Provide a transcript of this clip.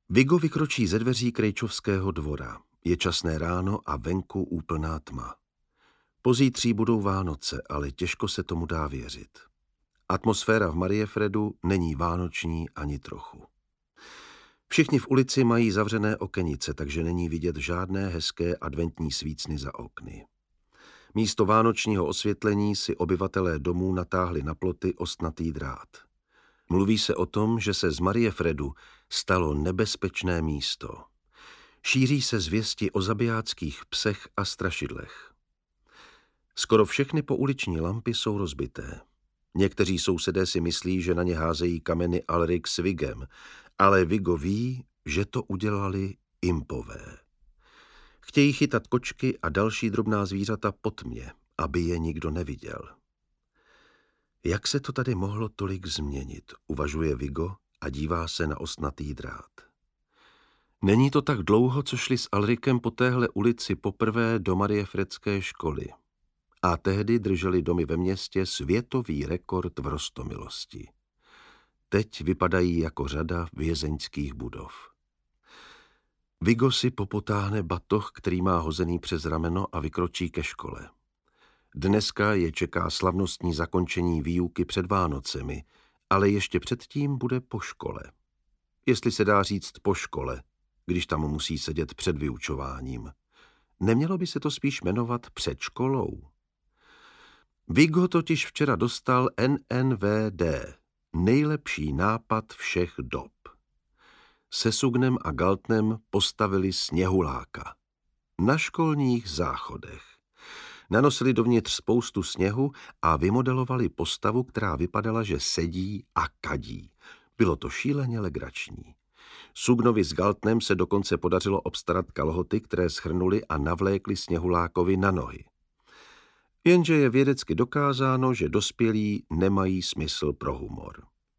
Vigo vykročí ze dveří Krejčovského dvora. Je časné ráno a venku úplná tma. Pozítří budou Vánoce, ale těžko se tomu dá věřit. Atmosféra v Mariefredu není vánoční ani trochu. Všichni v ulici mají zavřené okenice, takže není vidět žádné hezké adventní svícny za okny. Místo vánočního osvětlení si obyvatelé domů natáhli na ploty ostnatý drát. Mluví se o tom, že se z Mariefredu stalo nebezpečné místo. Šíří se zvěsti o zabijáckých psech a strašidlech. Skoro všechny pouliční lampy jsou rozbité. Někteří sousedé si myslí, že na ně házejí kameny Alrik s Vigem, ale Vigo ví, že to udělali impové. Chtějí chytat kočky a další drobná zvířata po tmě, aby je nikdo neviděl. Jak se to tady mohlo tolik změnit, uvažuje Vigo a dívá se na ostnatý drát. Není to tak dlouho, co šli s Alrikem po téhle ulici poprvé do Mariefredské školy. A tehdy drželi domy ve městě světový rekord v roztomilosti. Teď vypadají jako řada vězeňských budov. Vigo si popotáhne batoh, který má hozený přes rameno, a vykročí ke škole. Dneska je čeká slavnostní zakončení výuky před Vánocemi, ale ještě předtím bude po škole. Jestli se dá říct po škole, když tam musí sedět před vyučováním. Nemělo by se to spíš jmenovat před školou? Vigo totiž včera dostal NNVD, nejlepší nápad všech dob. Se Sugnem a Galtnem postavili sněhuláka. Na školních záchodech. Nanosili dovnitř spoustu sněhu a vymodelovali postavu, která vypadala, že sedí a kadí. Bylo to šíleně legrační. Sugnovi s Galtnem se dokonce podařilo obstarat kalhoty, které schrnuli a navlékli sněhulákovi na nohy. Jenže je vědecky dokázáno, že dospělí nemají smysl pro humor.